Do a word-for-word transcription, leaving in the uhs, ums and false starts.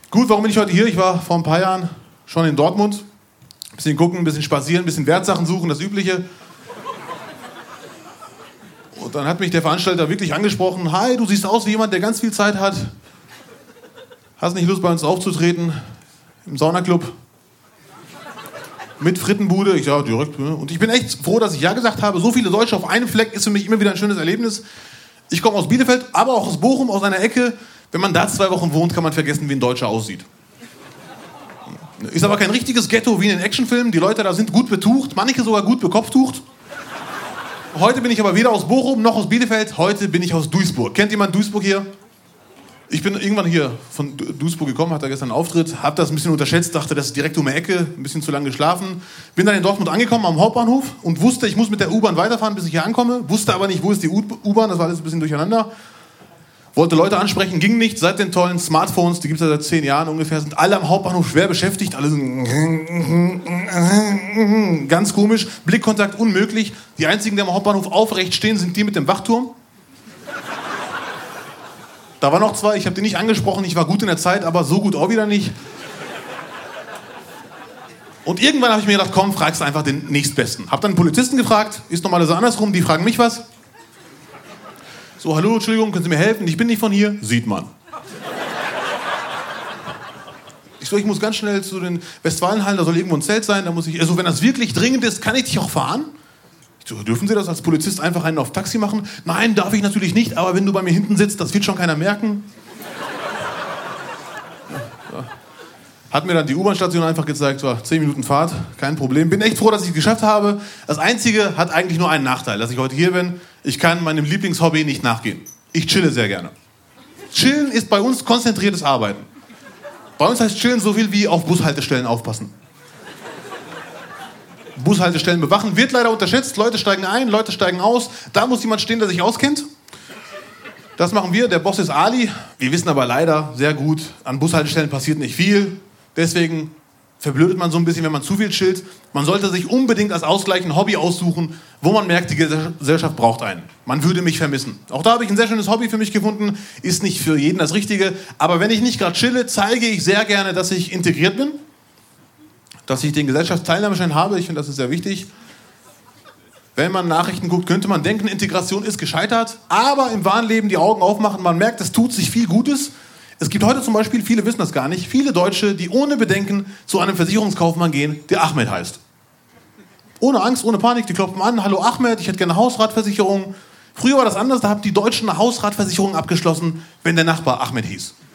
Gut, warum bin ich heute hier? Ich war vor ein paar Jahren schon in Dortmund. Ein bisschen gucken, ein bisschen spazieren, ein bisschen Wertsachen suchen, das Übliche. Und dann hat mich der Veranstalter wirklich angesprochen. Hi, du siehst aus wie jemand, der ganz viel Zeit hat. Hast nicht Lust, bei uns aufzutreten? Im Saunaclub? Mit Frittenbude? Ich sage, ja, direkt. Und ich bin echt froh, dass ich ja gesagt habe. So viele Deutsche auf einem Fleck ist für mich immer wieder ein schönes Erlebnis. Ich komme aus Bielefeld, aber auch aus Bochum, aus einer Ecke. Wenn man da zwei Wochen wohnt, kann man vergessen, wie ein Deutscher aussieht. Ist aber kein richtiges Ghetto wie in den Actionfilmen. Die Leute da sind gut betucht, manche sogar gut bekopftucht. Heute bin ich aber weder aus Bochum noch aus Bielefeld. Heute bin ich aus Duisburg. Kennt jemand Duisburg hier? Ich bin irgendwann hier von Duisburg gekommen, hatte gestern einen Auftritt, hab das ein bisschen unterschätzt, dachte, das ist direkt um die Ecke, ein bisschen zu lange geschlafen. Bin dann in Dortmund angekommen am Hauptbahnhof und wusste, ich muss mit der U-Bahn weiterfahren, bis ich hier ankomme. Wusste aber nicht, wo ist die U-Bahn, das war alles ein bisschen durcheinander. Wollte Leute ansprechen, ging nicht. Seit den tollen Smartphones, die gibt es ja seit zehn Jahren ungefähr, sind alle am Hauptbahnhof schwer beschäftigt. Alle sind ganz komisch, Blickkontakt unmöglich. Die einzigen, die am Hauptbahnhof aufrecht stehen, sind die mit dem Wachturm. Da waren noch zwei, ich habe die nicht angesprochen, ich war gut in der Zeit, aber so gut auch wieder nicht. Und irgendwann habe ich mir gedacht, komm, fragst du einfach den Nächstbesten. Hab dann einen Polizisten gefragt, ist normalerweise andersrum, die fragen mich was. So, hallo, Entschuldigung, können Sie mir helfen? Ich bin nicht von hier. Sieht man. Ich so, ich muss ganz schnell zu den Westfalenhallen, da soll irgendwo ein Zelt sein, da muss ich, also wenn das wirklich dringend ist, kann ich dich auch fahren? Ich so, dürfen Sie das als Polizist einfach einen auf Taxi machen? Nein, darf ich natürlich nicht, aber wenn du bei mir hinten sitzt, das wird schon keiner merken. Ja. Hat mir dann die U-Bahn-Station einfach gezeigt, war zehn Minuten Fahrt, kein Problem. Bin echt froh, dass ich es geschafft habe. Das Einzige hat eigentlich nur einen Nachteil, dass ich heute hier bin. Ich kann meinem Lieblingshobby nicht nachgehen. Ich chille sehr gerne. Chillen ist bei uns konzentriertes Arbeiten. Bei uns heißt chillen so viel wie auf Bushaltestellen aufpassen. Bushaltestellen bewachen wird leider unterschätzt. Leute steigen ein, Leute steigen aus. Da muss jemand stehen, der sich auskennt. Das machen wir. Der Boss ist Ali. Wir wissen aber leider sehr gut, an Bushaltestellen passiert nicht viel. Deswegen verblödet man so ein bisschen, wenn man zu viel chillt. Man sollte sich unbedingt als Ausgleich ein Hobby aussuchen, wo man merkt, die Gesellschaft braucht einen. Man würde mich vermissen. Auch da habe ich ein sehr schönes Hobby für mich gefunden. Ist nicht für jeden das Richtige. Aber wenn ich nicht gerade chille, zeige ich sehr gerne, dass ich integriert bin. Dass ich den Gesellschaftsteilnahmeschein habe. Ich finde, das ist sehr wichtig. Wenn man Nachrichten guckt, könnte man denken, Integration ist gescheitert. Aber im wahren Leben die Augen aufmachen. Man merkt, es tut sich viel Gutes. Es gibt heute zum Beispiel, viele wissen das gar nicht, viele Deutsche, die ohne Bedenken zu einem Versicherungskaufmann gehen, der Ahmed heißt. Ohne Angst, ohne Panik, die klopfen an, hallo Ahmed, ich hätte gerne eine Hausratversicherung. Früher war das anders, da haben die Deutschen eine Hausratversicherung abgeschlossen, wenn der Nachbar Ahmed hieß.